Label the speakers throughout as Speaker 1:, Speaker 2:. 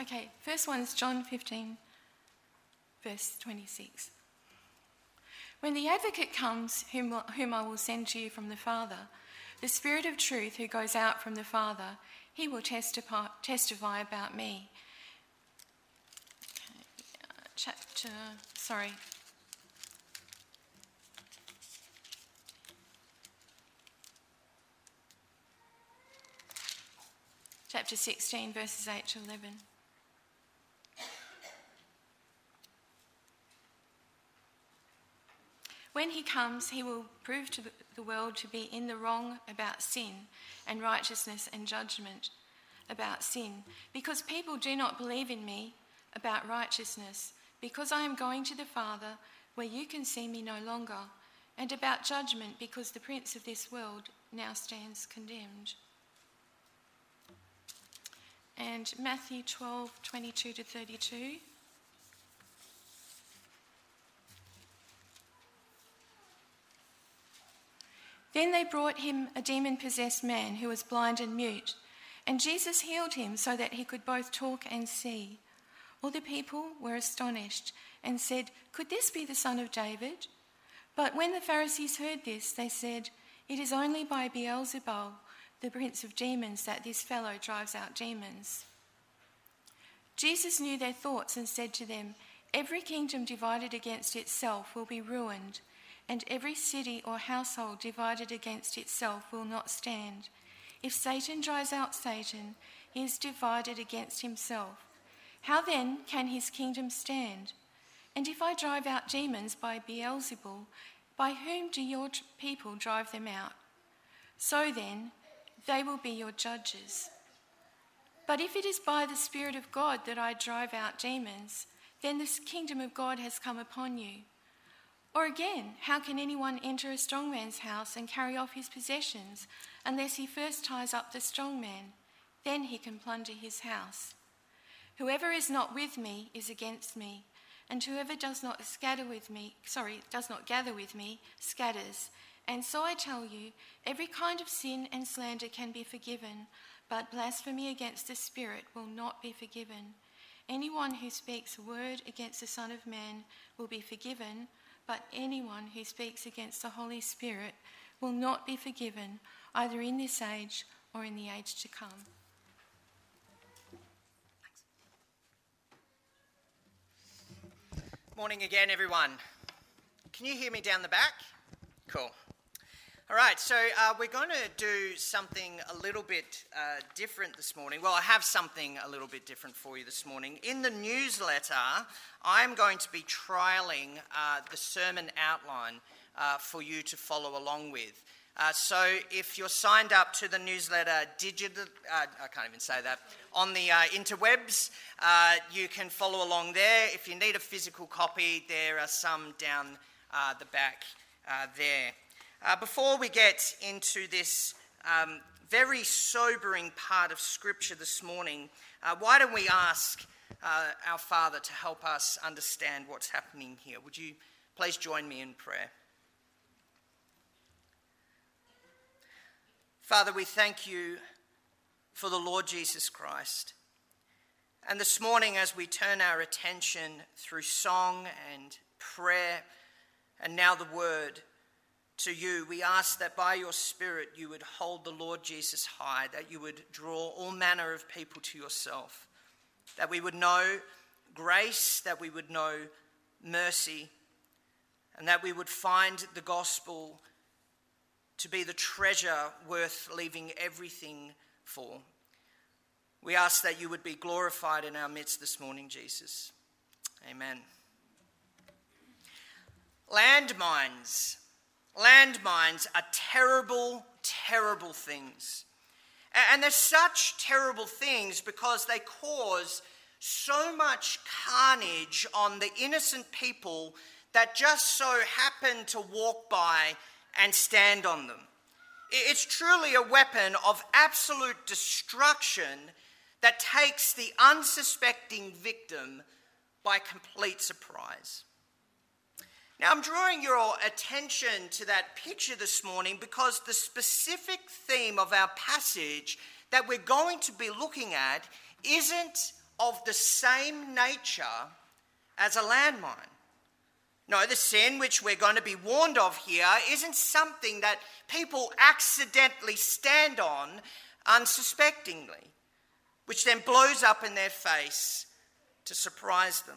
Speaker 1: Okay, first one is John 15, verse 26. When the advocate comes, whom I will send to you from the Father, the Spirit of truth who goes out from the Father, he will testify about me. Chapter 16, verses 8 to 11. When he comes, he will prove to the world to be in the wrong about sin and righteousness and judgment about sin, because people do not believe in me about righteousness, because I am going to the Father where you can see me no longer, and about judgment, because the prince of this world now stands condemned. And Matthew 12, 22 to 32. Then they brought him a demon-possessed man who was blind and mute, and Jesus healed him so that he could both talk and see. All the people were astonished and said, "Could this be the son of David?" But when the Pharisees heard this, they said, "It is only by Beelzebul, the prince of demons, that this fellow drives out demons." Jesus knew their thoughts and said to them, "Every kingdom divided against itself will be ruined, and every city or household divided against itself will not stand. If Satan drives out Satan, he is divided against himself. How then can his kingdom stand? And if I drive out demons by Beelzebul, by whom do your people drive them out? So then, they will be your judges. But if it is by the Spirit of God that I drive out demons, then the kingdom of God has come upon you. Or again, how can anyone enter a strong man's house and carry off his possessions unless he first ties up the strong man? Then he can plunder his house. Whoever is not with me is against me, and whoever does not gather with me scatters. And so I tell you, every kind of sin and slander can be forgiven, but blasphemy against the Spirit will not be forgiven. Anyone who speaks a word against the Son of Man will be forgiven, but anyone who speaks against the Holy Spirit will not be forgiven, either in this age or in the age to come.
Speaker 2: Morning again, everyone. Can you hear me down the back? Cool. All right, so we're going to do something a little bit different this morning. Well, I have something a little bit different for you this morning. In the newsletter, I'm going to be trialling the sermon outline for you to follow along with. So if you're signed up to the newsletter I can't even say that, on the interwebs, you can follow along there. If you need a physical copy, there are some down the back there. Before we get into this very sobering part of Scripture this morning, why don't we ask our Father to help us understand what's happening here? Would you please join me in prayer? Father, we thank you for the Lord Jesus Christ. And this morning, as we turn our attention through song and prayer, and now the word, to you, we ask that by your Spirit you would hold the Lord Jesus high, that you would draw all manner of people to yourself, that we would know grace, that we would know mercy, and that we would find the gospel to be the treasure worth leaving everything for. We ask that you would be glorified in our midst this morning, Jesus. Amen. Landmines. Landmines are terrible, terrible things. And they're such terrible things because they cause so much carnage on the innocent people that just so happen to walk by and stand on them. It's truly a weapon of absolute destruction that takes the unsuspecting victim by complete surprise. Now, I'm drawing your attention to that picture this morning because the specific theme of our passage that we're going to be looking at isn't of the same nature as a landmine. No, the sin which we're going to be warned of here isn't something that people accidentally stand on unsuspectingly, which then blows up in their face to surprise them.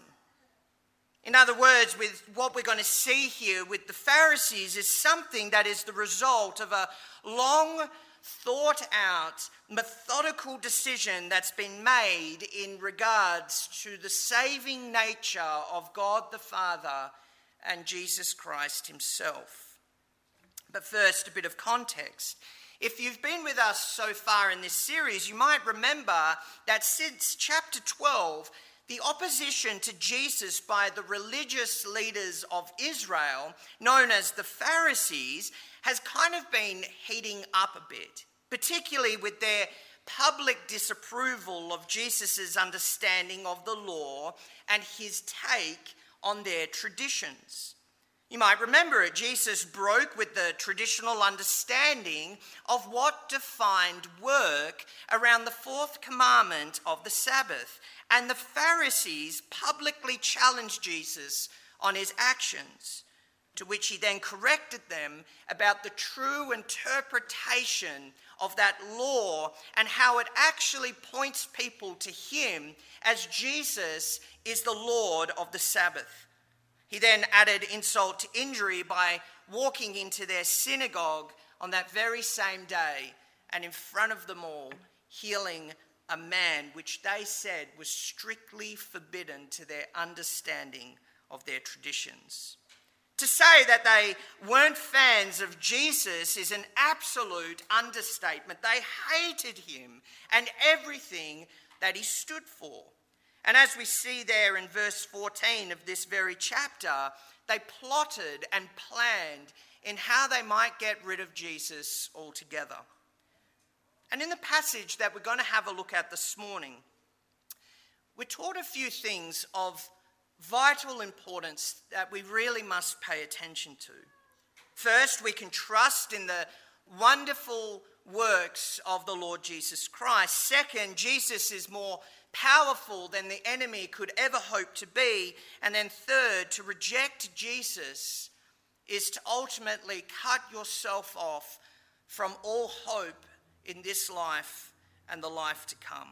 Speaker 2: In other words, with what we're going to see here with the Pharisees is something that is the result of a long thought out, methodical decision that's been made in regards to the saving nature of God the Father and Jesus Christ himself. But first, a bit of context. If you've been with us so far in this series, you might remember that since chapter 12, the opposition to Jesus by the religious leaders of Israel, known as the Pharisees, has kind of been heating up a bit, particularly with their public disapproval of Jesus' understanding of the law and his take on their traditions. You might remember it. Jesus broke with the traditional understanding of what defined work around the fourth commandment of the Sabbath. And the Pharisees publicly challenged Jesus on his actions, to which he then corrected them about the true interpretation of that law and how it actually points people to him as Jesus is the Lord of the Sabbath. He then added insult to injury by walking into their synagogue on that very same day and in front of them all, healing a man which they said was strictly forbidden to their understanding of their traditions. To say that they weren't fans of Jesus is an absolute understatement. They hated him and everything that he stood for. And as we see there in verse 14 of this very chapter, they plotted and planned in how they might get rid of Jesus altogether. And in the passage that we're going to have a look at this morning, we're taught a few things of vital importance that we really must pay attention to. First, we can trust in the wonderful works of the Lord Jesus Christ. Second, Jesus is more powerful than the enemy could ever hope to be. And then third, to reject Jesus is to ultimately cut yourself off from all hope in this life and the life to come.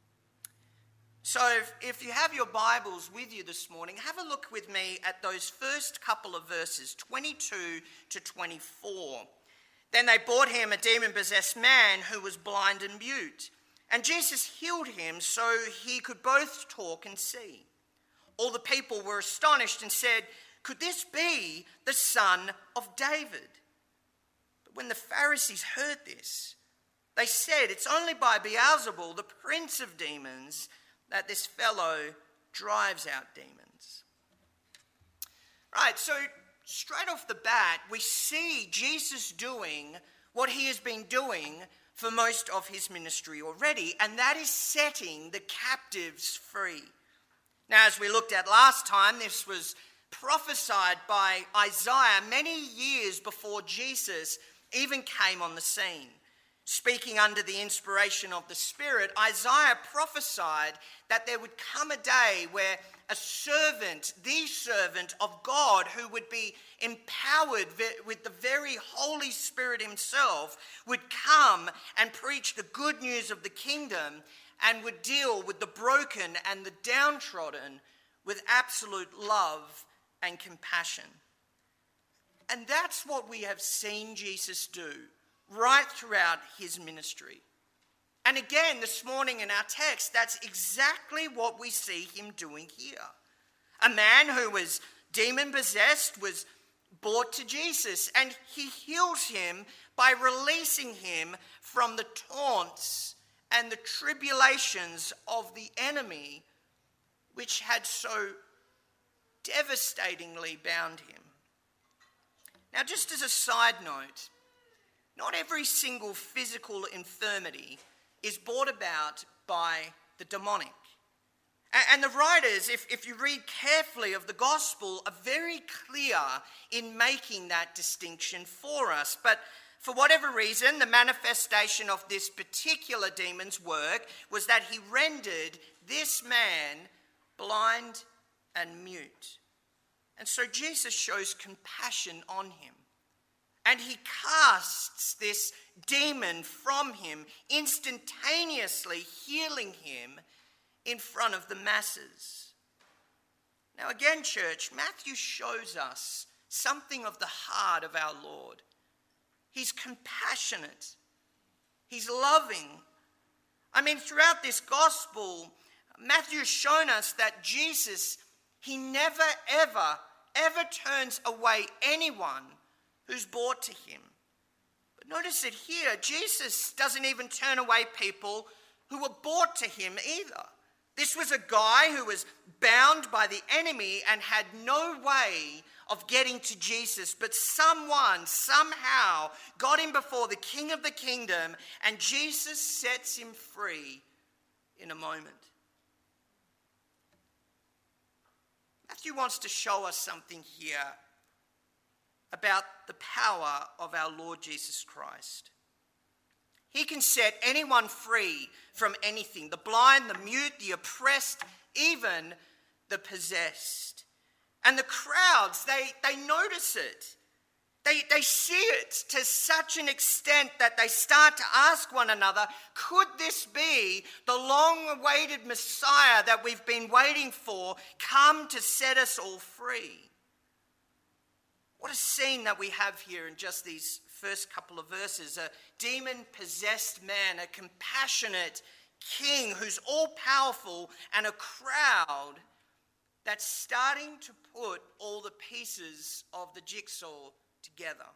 Speaker 2: So if you have your Bibles with you this morning, have a look with me at those first couple of verses, 22 to 24. Then they brought him a demon-possessed man who was blind and mute. And Jesus healed him so he could both talk and see. All the people were astonished and said, "Could this be the son of David?" But when the Pharisees heard this, they said, "It's only by Beelzebul, the prince of demons, that this fellow drives out demons." Right, so straight off the bat, we see Jesus doing what he has been doing for most of his ministry already, and that is setting the captives free. Now, as we looked at last time, this was prophesied by Isaiah many years before Jesus even came on the scene. Speaking under the inspiration of the Spirit, Isaiah prophesied that there would come a day where a servant, the servant of God, who would be empowered with the very Holy Spirit himself, would come and preach the good news of the kingdom and would deal with the broken and the downtrodden with absolute love and compassion. And that's what we have seen Jesus do right throughout his ministry. And again, this morning in our text, that's exactly what we see him doing here. A man who was demon-possessed was brought to Jesus, and he heals him by releasing him from the taunts and the tribulations of the enemy, which had so devastatingly bound him. Now, just as a side note, not every single physical infirmity is brought about by the demonic. And the writers, if you read carefully of the gospel, are very clear in making that distinction for us. But For whatever reason, the manifestation of this particular demon's work was that he rendered this man blind and mute. And so Jesus shows compassion on him. And he casts this demon from him, instantaneously healing him in front of the masses. Now again, church, Matthew shows us something of the heart of our Lord. He's compassionate. He's loving. I mean, throughout this gospel, Matthew has shown us that Jesus, he never, ever turns away anyone who's brought to him. But notice it here, Jesus doesn't even turn away people who were brought to him either. This was a guy who was bound by the enemy and had no way of getting to Jesus, but someone somehow got him before the King of the Kingdom, and Jesus sets him free in a moment. Matthew wants to show us something here about the power of our Lord Jesus Christ. He can set anyone free from anything, the blind, the mute, the oppressed, even the possessed. And the crowds, they notice it. They see it to such an extent that they start to ask one another, could this be the long-awaited Messiah that we've been waiting for come to set us all free? What a scene that we have here in just these first couple of verses. A demon-possessed man, a compassionate king who's all-powerful, and a crowd that's starting to put all the pieces of the jigsaw together.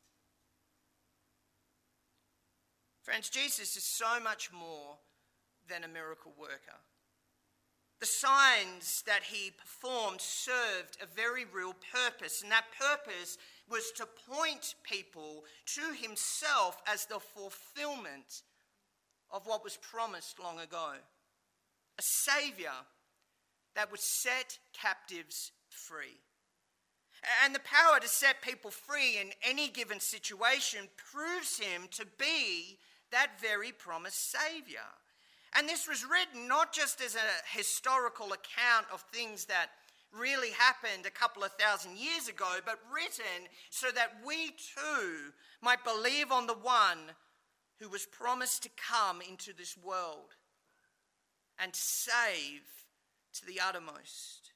Speaker 2: Friends, Jesus is so much more than a miracle worker. The signs that he performed served a very real purpose, and that purpose was to point people to himself as the fulfillment of what was promised long ago. A Saviour that would set captives free. And the power to set people free in any given situation proves him to be that very promised Saviour. And this was written not just as a historical account of things that really happened a couple of thousand years ago, but written so that we too might believe on the one who was promised to come into this world and save to the uttermost.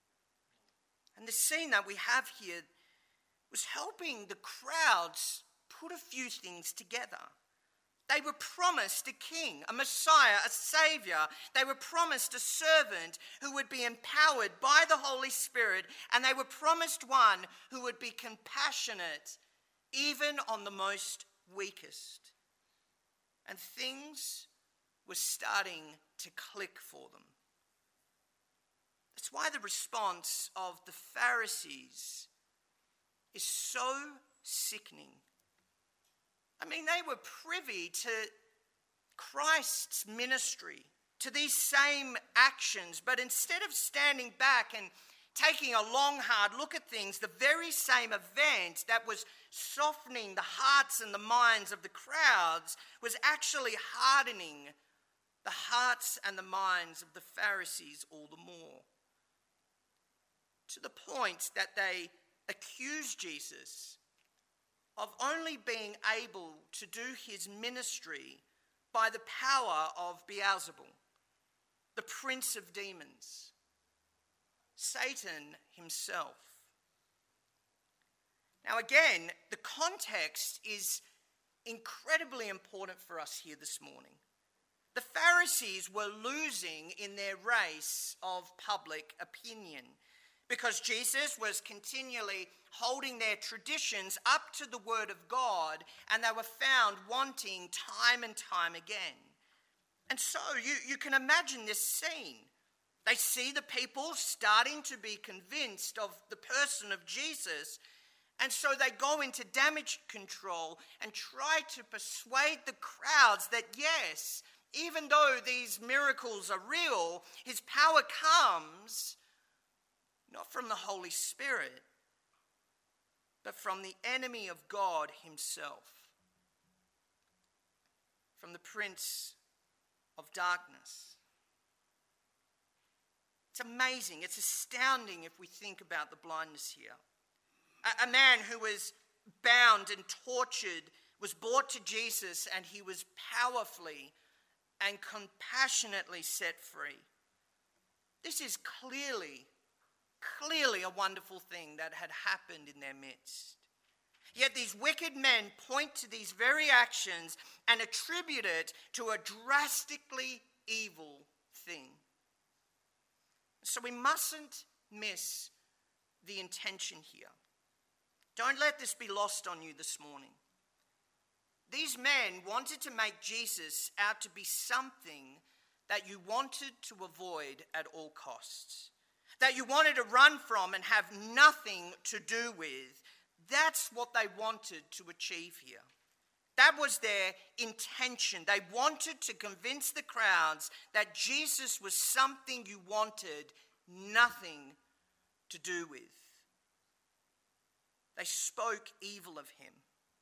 Speaker 2: And the scene that we have here was helping the crowds put a few things together. They were promised a king, a Messiah, a Saviour. They were promised a servant who would be empowered by the Holy Spirit, and they were promised one who would be compassionate even on the most weakest. And things were starting to click for them. That's why the response of the Pharisees is so sickening. I mean, they were privy to Christ's ministry, to these same actions, but instead of standing back and taking a long, hard look at things, the very same event that was softening the hearts and the minds of the crowds was actually hardening the hearts and the minds of the Pharisees all the more. To the point that they accused Jesus of only being able to do his ministry by the power of Beelzebul, the prince of demons, Satan himself. Now again, the context is incredibly important for us here this morning. The Pharisees were losing in their race of public opinion, because Jesus was continually holding their traditions up to the word of God, and they were found wanting time and time again. And so you can imagine this scene. They see the people starting to be convinced of the person of Jesus, and so they go into damage control and try to persuade the crowds that yes, even though these miracles are real, his power comes not from the Holy Spirit, but from the enemy of God himself. from the prince of darkness. It's amazing, it's astounding if we think about the blindness here. A man who was bound and tortured was brought to Jesus, and he was powerfully and compassionately set free. This is clearly a wonderful thing that had happened in their midst. Yet these wicked men point to these very actions and attribute it to a drastically evil thing. So we mustn't miss the intention here. Don't let this be lost on you this morning. These men wanted to make Jesus out to be something that you wanted to avoid at all costs, that you wanted to run from and have nothing to do with. That's what they wanted to achieve here. That was their intention. They wanted to convince the crowds that Jesus was something you wanted nothing to do with. They spoke evil of him.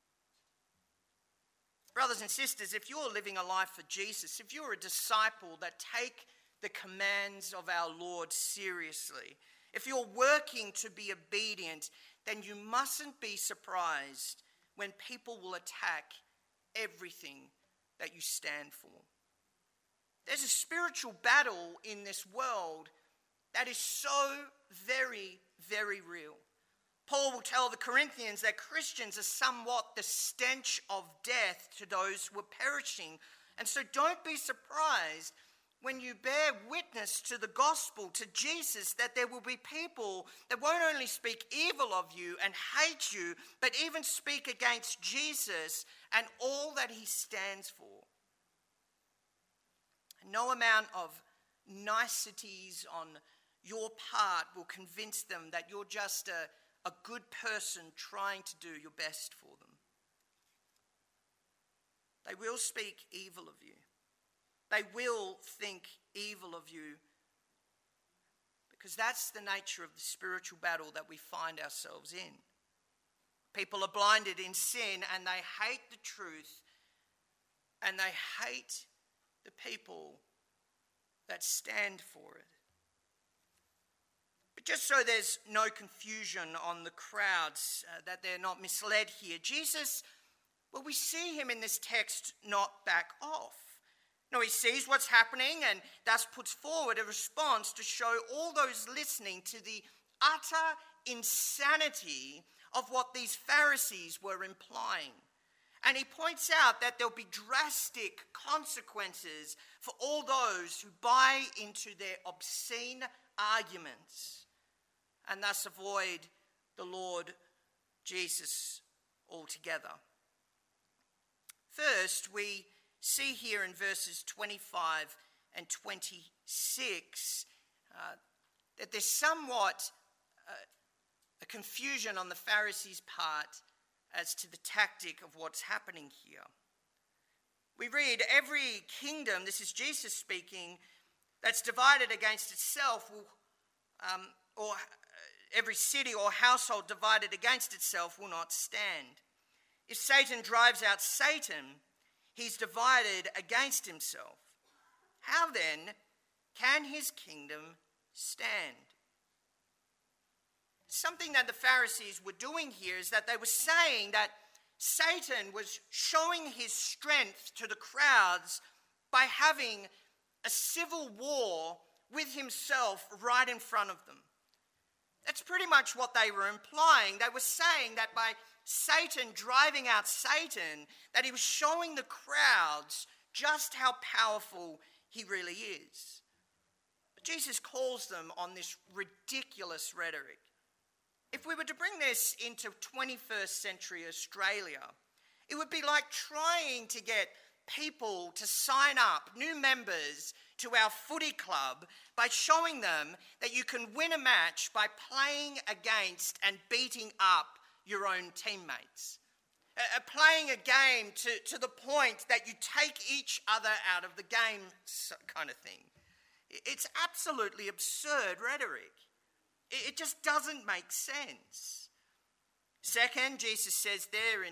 Speaker 2: Brothers and sisters, if you're living a life for Jesus, if you're a disciple that take the commands of our Lord seriously, if you're working to be obedient, then you mustn't be surprised when people will attack everything that you stand for. There's a spiritual battle in this world that is so very, very real. Paul will tell the Corinthians that Christians are somewhat the stench of death to those who are perishing. And so don't be surprised when you bear witness to the gospel, to Jesus, that there will be people that won't only speak evil of you and hate you, but even speak against Jesus and all that he stands for. No amount of niceties on your part will convince them that you're just a good person trying to do your best for them. They will speak evil of you. They will think evil of you, because that's the nature of the spiritual battle that we find ourselves in. People are blinded in sin, and they hate the truth, and they hate the people that stand for it. But just so there's no confusion on the crowds, that they're not misled here, Jesus, well, we see him in this text not back off. No, he sees what's happening and thus puts forward a response to show all those listening to the utter insanity of what these Pharisees were implying. And he points out that there'll be drastic consequences for all those who buy into their obscene arguments and thus avoid the Lord Jesus altogether. First, we see here in verses 25 and 26 that there's somewhat a confusion on the Pharisees' part as to the tactic of what's happening here. We read, every kingdom, this is Jesus speaking, that's divided against itself or every city or household divided against itself will not stand. If Satan drives out Satan, he's divided against himself. How then can his kingdom stand? Something that the Pharisees were doing here is that they were saying that Satan was showing his strength to the crowds by having a civil war with himself right in front of them. That's pretty much what they were implying. They were saying that by Satan driving out Satan, that he was showing the crowds just how powerful he really is. But Jesus calls them on this ridiculous rhetoric. If we were to bring this into 21st century Australia, it would be like trying to get people to sign up, new members, to our footy club by showing them that you can win a match by playing against and beating up your own teammates. Playing a game to the point that you take each other out of the game kind of thing. It's absolutely absurd rhetoric. It just doesn't make sense. Second, Jesus says there in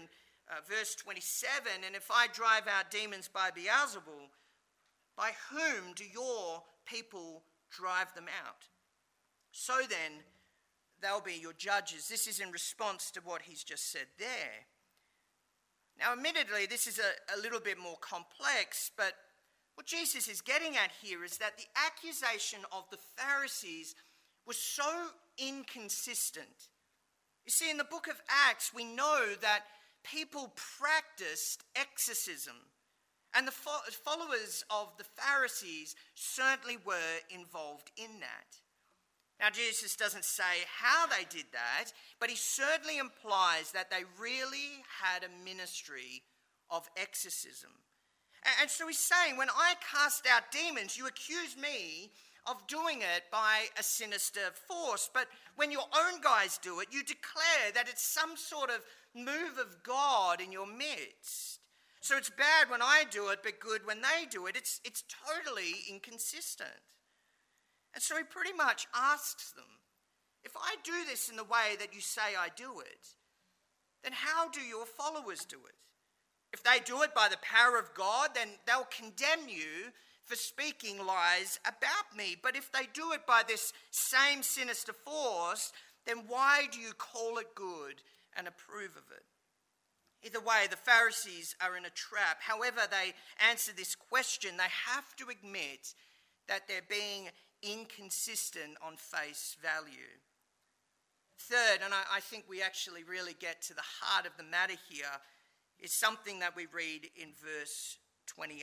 Speaker 2: verse 27, and if I drive out demons by Beelzebul, by whom do your people drive them out? So then, they'll be your judges. This is in response to what he's just said there. Now, admittedly, this is a little bit more complex, but what Jesus is getting at here is that the accusation of the Pharisees was so inconsistent. You see, in the book of Acts, we know that people practiced exorcism, and the followers of the Pharisees certainly were involved in that. Now, Jesus doesn't say how they did that, but he certainly implies that they really had a ministry of exorcism. And so he's saying, when I cast out demons, you accuse me of doing it by a sinister force. But when your own guys do it, you declare that it's some sort of move of God in your midst. So it's bad when I do it, but good when they do it. It's totally inconsistent. And so he pretty much asks them, if I do this in the way that you say I do it, then how do your followers do it? If they do it by the power of God, then they'll condemn you for speaking lies about me. But if they do it by this same sinister force, then why do you call it good and approve of it? Either way, the Pharisees are in a trap. However they answer this question, they have to admit that they're being inconsistent on face value. Third, and I think we actually really get to the heart of the matter here, is something that we read in verse 28.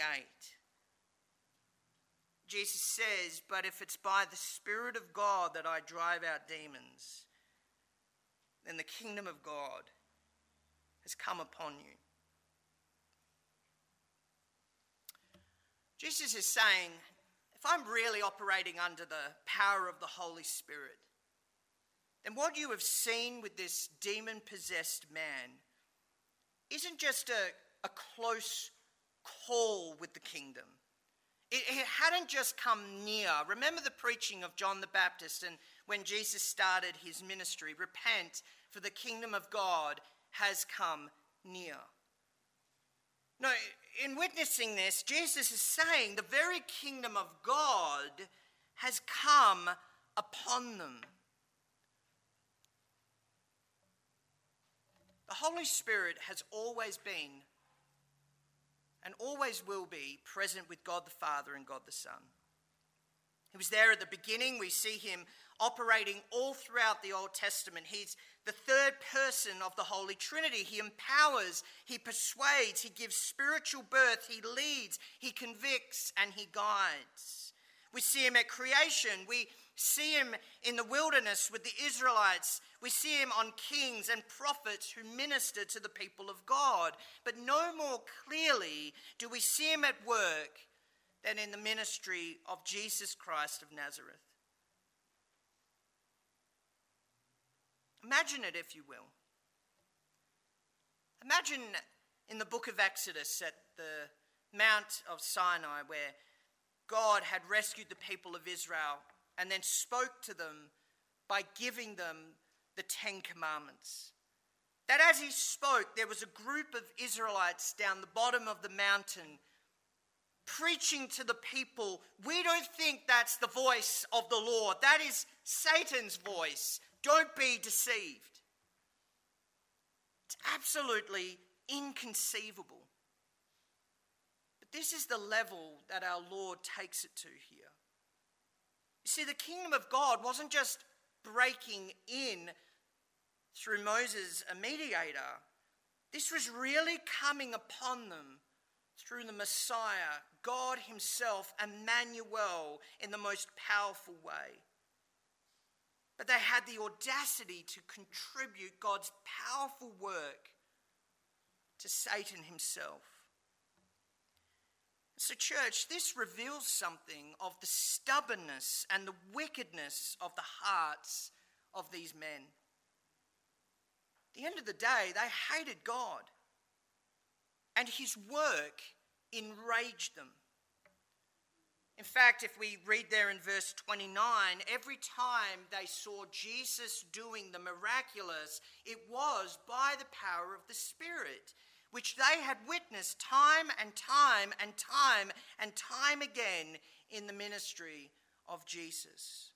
Speaker 2: Jesus says, but if it's by the Spirit of God that I drive out demons, then the kingdom of God has come upon you. Jesus is saying, if I'm really operating under the power of the Holy Spirit, then what you have seen with this demon-possessed man isn't just a close call with the kingdom. It hadn't just come near. Remember the preaching of John the Baptist and when Jesus started his ministry, repent, for the kingdom of God has come near. No, in witnessing this, Jesus is saying the very kingdom of God has come upon them. The Holy Spirit has always been and always will be present with God the Father and God the Son. He was there at the beginning. We see him operating all throughout the Old Testament. He's the third person of the Holy Trinity. He empowers, he persuades, he gives spiritual birth, he leads, he convicts, and he guides. We see him at creation. We see him in the wilderness with the Israelites. We see him on kings and prophets who minister to the people of God. But no more clearly do we see him at work than in the ministry of Jesus Christ of Nazareth. Imagine it, if you will. Imagine in the book of Exodus at the Mount of Sinai where God had rescued the people of Israel and then spoke to them by giving them the Ten Commandments. That as he spoke, there was a group of Israelites down the bottom of the mountain preaching to the people, we don't think that's the voice of the Lord. That is Satan's voice. Don't be deceived. It's absolutely inconceivable. But this is the level that our Lord takes it to here. You see, the kingdom of God wasn't just breaking in through Moses, a mediator. This was really coming upon them through the Messiah, God himself, Emmanuel, in the most powerful way. But they had the audacity to contribute God's powerful work to Satan himself. So, church, this reveals something of the stubbornness and the wickedness of the hearts of these men. At the end of the day, they hated God, and his work enraged them. In fact, if we read there in verse 29, every time they saw Jesus doing the miraculous, it was by the power of the Spirit. which they had witnessed time and time and time and time again in the ministry of Jesus.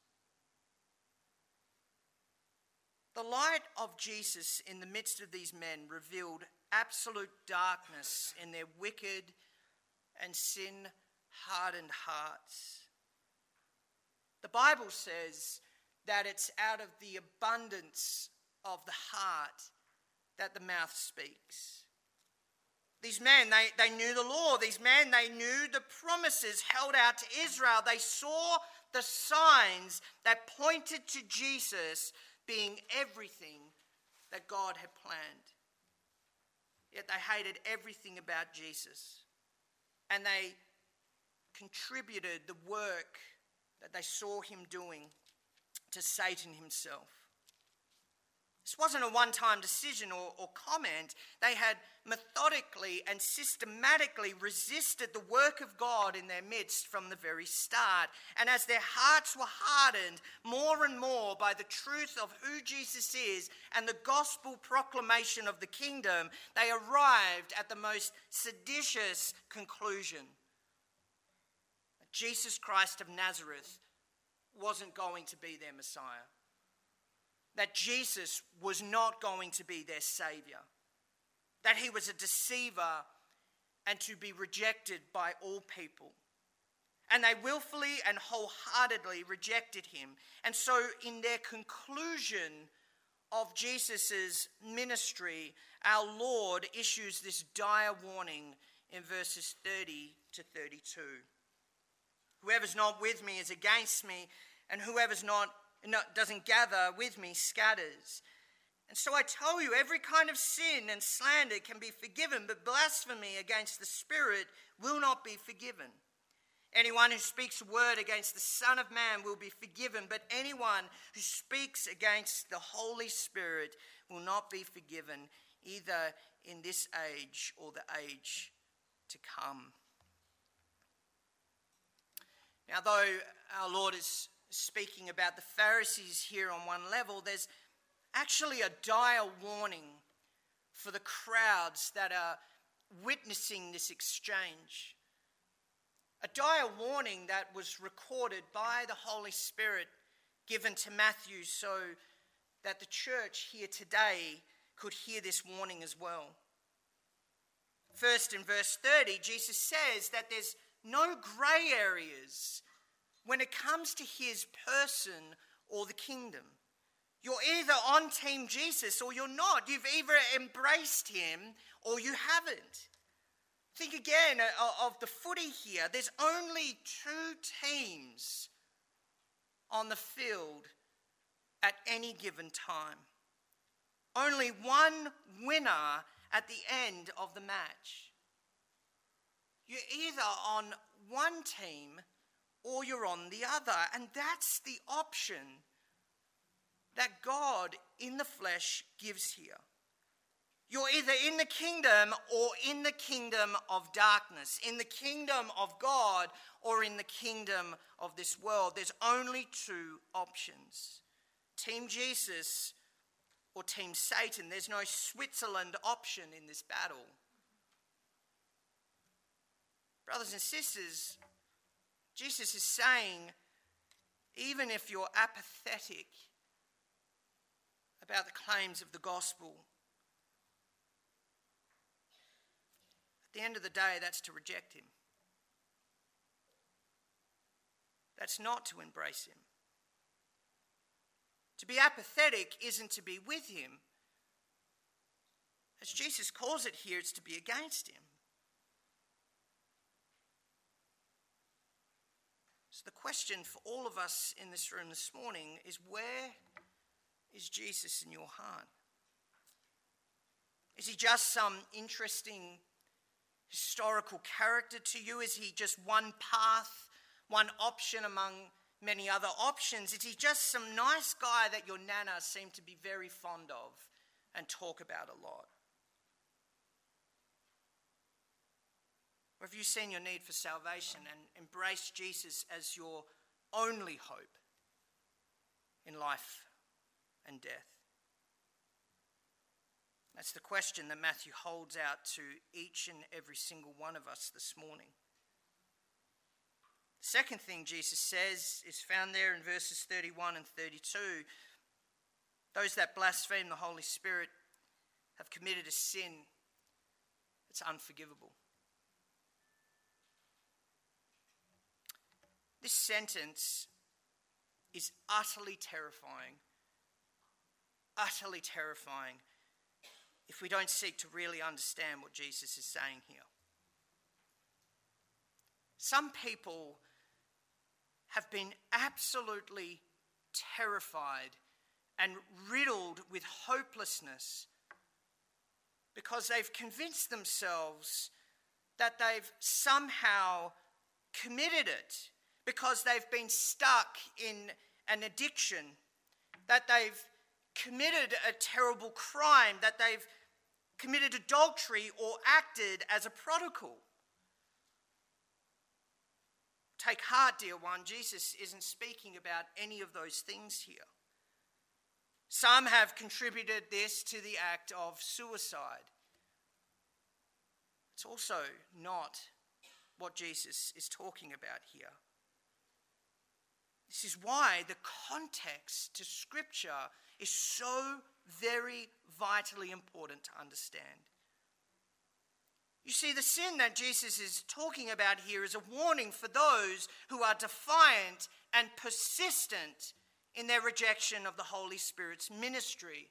Speaker 2: The light of Jesus in the midst of these men revealed absolute darkness in their wicked and sin-hardened hearts. The Bible says that it's out of the abundance of the heart that the mouth speaks. These men, they knew the law. These men, they knew the promises held out to Israel. They saw the signs that pointed to Jesus being everything that God had planned. Yet they hated everything about Jesus. And they contributed the work that they saw him doing to Satan himself. This wasn't a one-time decision or comment. They had methodically and systematically resisted the work of God in their midst from the very start. And as their hearts were hardened more and more by the truth of who Jesus is and the gospel proclamation of the kingdom, they arrived at the most seditious conclusion: that Jesus Christ of Nazareth wasn't going to be their Messiah. That Jesus was not going to be their Saviour. That he was a deceiver and to be rejected by all people. And they willfully and wholeheartedly rejected him. And so in their conclusion of Jesus' ministry, our Lord issues this dire warning in verses 30 to 32. Whoever's not with me is against me, and whoever's doesn't gather with me scatters. And so I tell you, every kind of sin and slander can be forgiven, but blasphemy against the Spirit will not be forgiven. Anyone who speaks a word against the Son of Man will be forgiven, but anyone who speaks against the Holy Spirit will not be forgiven, either in this age or the age to come. Now, though our Lord is speaking about the Pharisees here on one level, there's actually a dire warning for the crowds that are witnessing this exchange. A dire warning that was recorded by the Holy Spirit, given to Matthew so that the church here today could hear this warning as well. First, in verse 30, Jesus says that there's no grey areas when it comes to his person or the kingdom. You're either on Team Jesus or you're not. You've either embraced him or you haven't. Think again of the footy here. There's only two teams on the field at any given time. Only one winner at the end of the match. You're either on one team or you're on the other. And that's the option that God in the flesh gives here. You're either in the kingdom or in the kingdom of darkness, in the kingdom of God or in the kingdom of this world. There's only two options: Team Jesus or Team Satan. There's no Switzerland option in this battle. Brothers and sisters, Jesus is saying, even if you're apathetic about the claims of the gospel, at the end of the day, that's to reject him. That's not to embrace him. To be apathetic isn't to be with him. As Jesus calls it here, it's to be against him. So the question for all of us in this room this morning is, where is Jesus in your heart? Is he just some interesting historical character to you? Is he just one path, one option among many other options? Is he just some nice guy that your nana seemed to be very fond of and talk about a lot? Or have you seen your need for salvation and embraced Jesus as your only hope in life and death? That's the question that Matthew holds out to each and every single one of us this morning. The second thing Jesus says is found there in verses 31 and 32. Those that blaspheme the Holy Spirit have committed a sin that's unforgivable. This sentence is utterly terrifying if we don't seek to really understand what Jesus is saying here. Some people have been absolutely terrified and riddled with hopelessness because they've convinced themselves that they've somehow committed it, because they've been stuck in an addiction, that they've committed a terrible crime, that they've committed adultery or acted as a prodigal. Take heart, dear one, Jesus isn't speaking about any of those things here. Some have contributed this to the act of suicide. It's also not what Jesus is talking about here. This is why the context to Scripture is so very vitally important to understand. You see, the sin that Jesus is talking about here is a warning for those who are defiant and persistent in their rejection of the Holy Spirit's ministry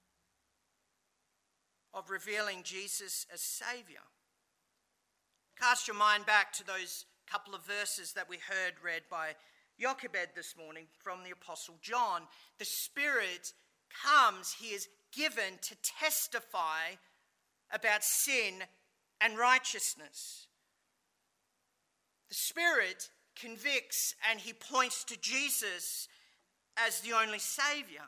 Speaker 2: of revealing Jesus as Saviour. Cast your mind back to those couple of verses that we heard read by Jochebed this morning from the Apostle John. The Spirit comes, he is given to testify about sin and righteousness. The Spirit convicts and he points to Jesus as the only Saviour.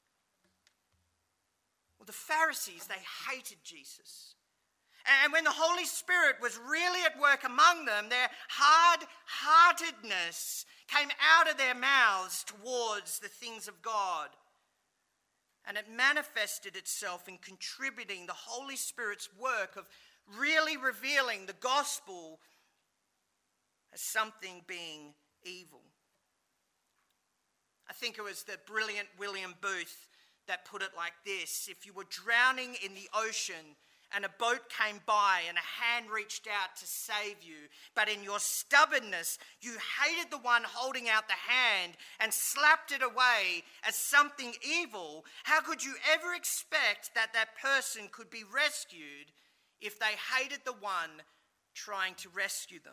Speaker 2: Well, the Pharisees, they hated Jesus. And when the Holy Spirit was really at work among them, their hard-heartedness came out of their mouths towards the things of God. And it manifested itself in contributing the Holy Spirit's work of really revealing the gospel as something being evil. I think it was the brilliant William Booth that put it like this: if you were drowning in the ocean and a boat came by and a hand reached out to save you, but in your stubbornness you hated the one holding out the hand and slapped it away as something evil, how could you ever expect that that person could be rescued if they hated the one trying to rescue them?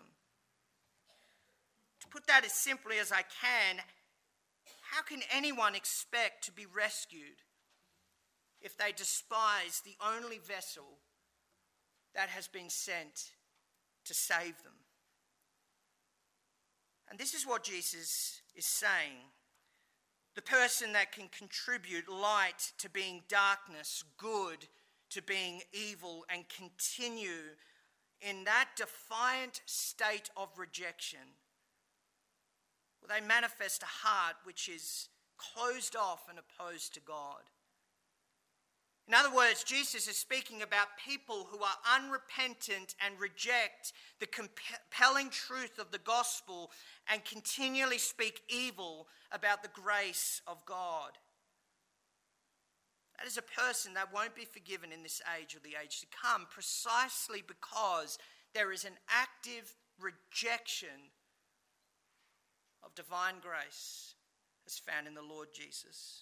Speaker 2: To put that as simply as I can, how can anyone expect to be rescued if they despise the only vessel that has been sent to save them? And this is what Jesus is saying. The person that can contribute light to being darkness, good to being evil, and continue in that defiant state of rejection, well, they manifest a heart which is closed off and opposed to God. In other words, Jesus is speaking about people who are unrepentant and reject the compelling truth of the gospel and continually speak evil about the grace of God. That is a person that won't be forgiven in this age or the age to come, precisely because there is an active rejection of divine grace as found in the Lord Jesus.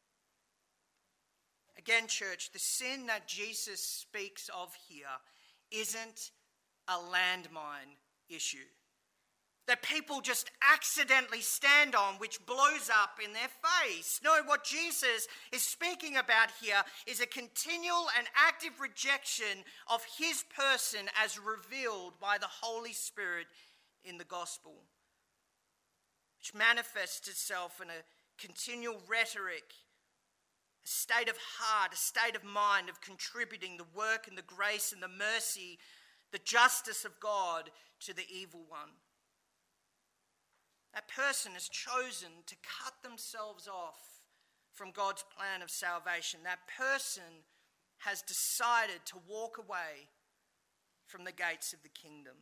Speaker 2: Again, church, the sin that Jesus speaks of here isn't a landmine issue that people just accidentally stand on, which blows up in their face. No, what Jesus is speaking about here is a continual and active rejection of his person as revealed by the Holy Spirit in the gospel, which manifests itself in a continual rhetoric, a state of heart, a state of mind of contributing the work and the grace and the mercy, the justice of God to the evil one. That person has chosen to cut themselves off from God's plan of salvation. That person has decided to walk away from the gates of the kingdom.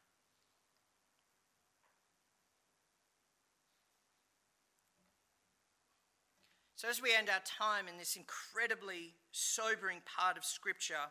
Speaker 2: So as we end our time in this incredibly sobering part of Scripture,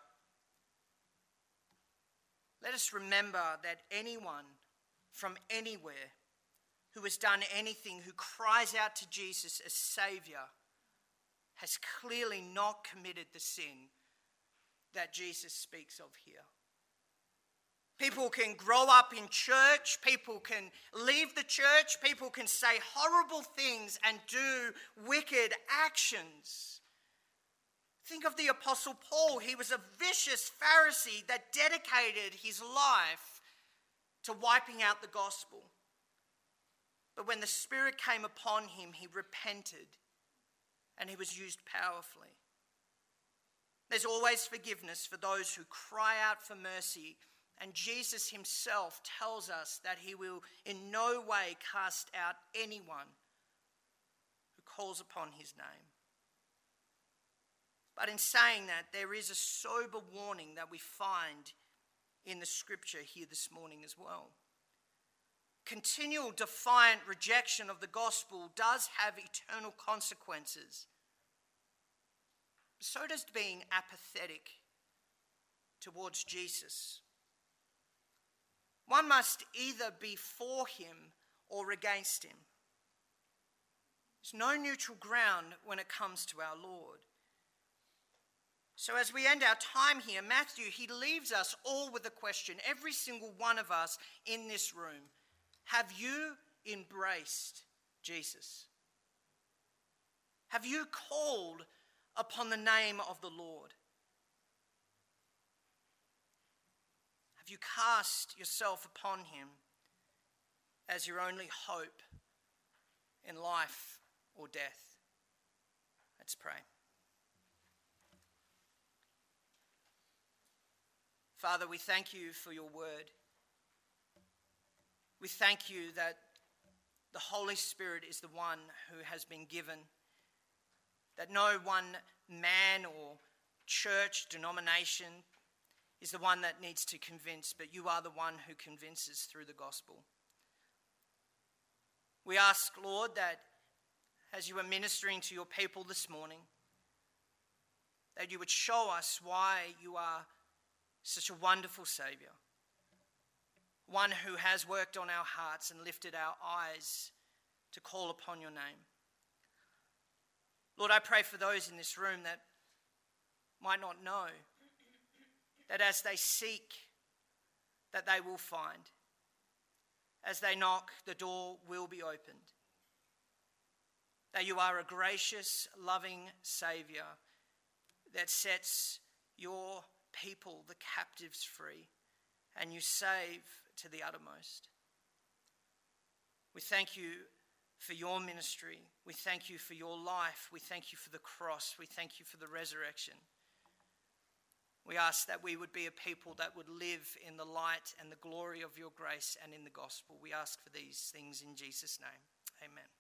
Speaker 2: let us remember that anyone from anywhere who has done anything, who cries out to Jesus as Saviour, has clearly not committed the sin that Jesus speaks of here. People can grow up in church, people can leave the church, people can say horrible things and do wicked actions. Think of the Apostle Paul. He was a vicious Pharisee that dedicated his life to wiping out the gospel. But when the Spirit came upon him, he repented and he was used powerfully. There's always forgiveness for those who cry out for mercy. And Jesus himself tells us that he will in no way cast out anyone who calls upon his name. But in saying that, there is a sober warning that we find in the Scripture here this morning as well. Continual defiant rejection of the gospel does have eternal consequences. So does being apathetic towards Jesus. One must either be for him or against him. There's no neutral ground when it comes to our Lord. So as we end our time here, Matthew, he leaves us all with a question, every single one of us in this room. Have you embraced Jesus? Have you called upon the name of the Lord? Have you cast yourself upon him as your only hope in life or death? Let's pray. Father, we thank you for your word. We thank you that the Holy Spirit is the one who has been given, that no one man or church, denomination is the one that needs to convince, but you are the one who convinces through the gospel. We ask, Lord, that as you are ministering to your people this morning, that you would show us why you are such a wonderful Saviour, one who has worked on our hearts and lifted our eyes to call upon your name. Lord, I pray for those in this room that might not know, that as they seek, that they will find. As they knock, the door will be opened. That you are a gracious, loving Saviour that sets your people, the captives, free, and you save to the uttermost. We thank you for your ministry. We thank you for your life. We thank you for the cross. We thank you for the resurrection. We ask that we would be a people that would live in the light and the glory of your grace and in the gospel. We ask for these things in Jesus' name. Amen.